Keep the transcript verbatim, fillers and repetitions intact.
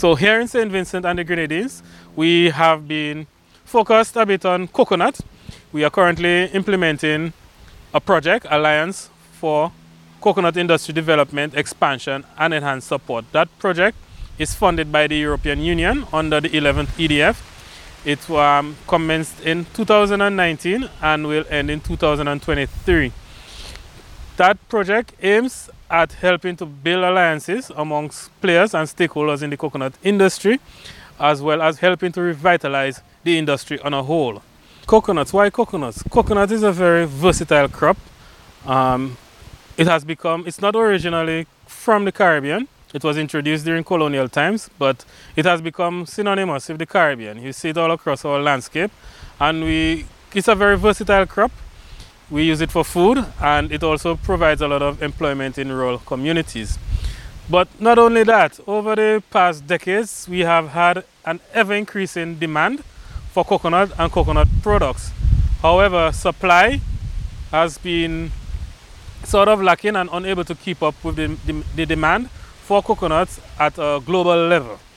So here in Saint Vincent and the Grenadines, we have been focused a bit on coconut. We are currently implementing a project, Alliance for Coconut Industry Development, Expansion and Enhanced Support. That project is funded by the European Union under the eleventh E D F. It um, commenced in two thousand nineteen and will end in two thousand twenty-three. That project aims at helping to build alliances amongst players and stakeholders in the coconut industry, as well as helping to revitalize the industry on a whole. Coconuts, why coconuts? Coconut is a very versatile crop. Um, it has become, it's not originally from the Caribbean. It was introduced during colonial times, but it has become synonymous with the Caribbean. You see it all across our landscape, and we, it's a very versatile crop. We use it for food, and it also provides a lot of employment in rural communities. But not only that, over the past decades, we have had an ever-increasing demand for coconut and coconut products. However, supply has been sort of lacking and unable to keep up with the, the, the demand for coconuts at a global level.